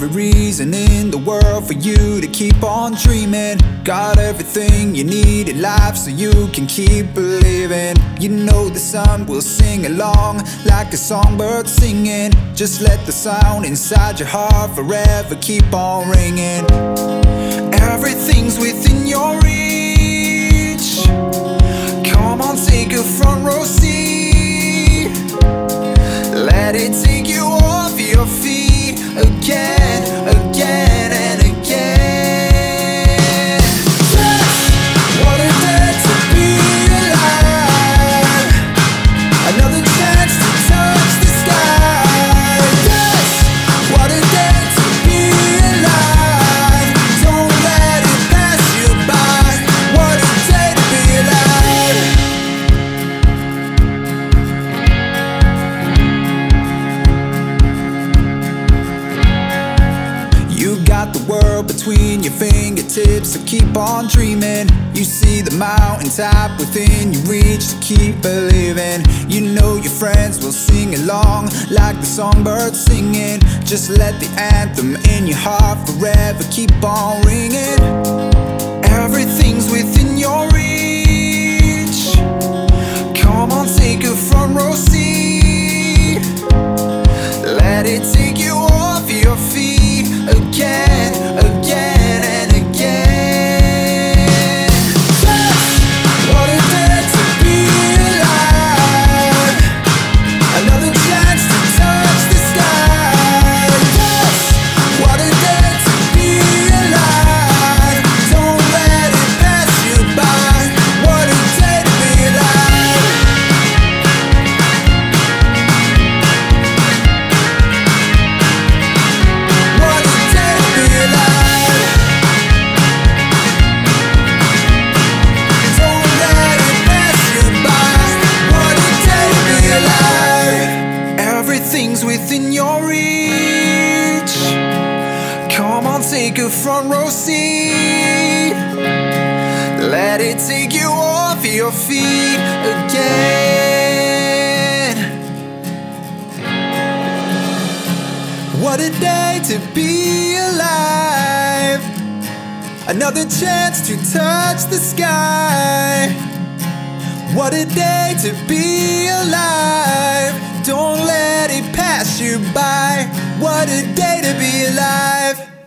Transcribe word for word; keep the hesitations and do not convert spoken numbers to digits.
every reason in the world for you to keep on dreaming. Got everything you need in life so you can keep believing. You know the sun will sing along like a songbird singing. Just let the sound inside your heart forever keep on ringing. Everything's within your reach. Come on, take a front row seat. Let it take you off your feet again, again and again. Yes, what a day to be alive. Another chance to touch the sky. Yes, what a day to be alive. Don't let it pass you by. What a day to be alive. You got the world between your fingertips, so keep on dreaming. You see the mountaintop within your reach, so keep believing. You know your friends will sing along like the songbird singing. Just let the anthem in your heart forever keep on ringing. Everything's within your reach. Come on, take a front row seat. Let it take you off your feet again, again and again. Yes, what a day to be alive. Another chance to touch the sky. Yes, what a day to be alive. Don't let it pass you by. What a day to be alive. What a day to be alive. Don't let it pass you by. What a day to be alive. Everything's within your reach. Come on, take a front row seat. Let it take you off your feet again. What a day to be alive. Another chance to touch the sky. What a day to be alive. Don't let it pass you by. What a day to be alive.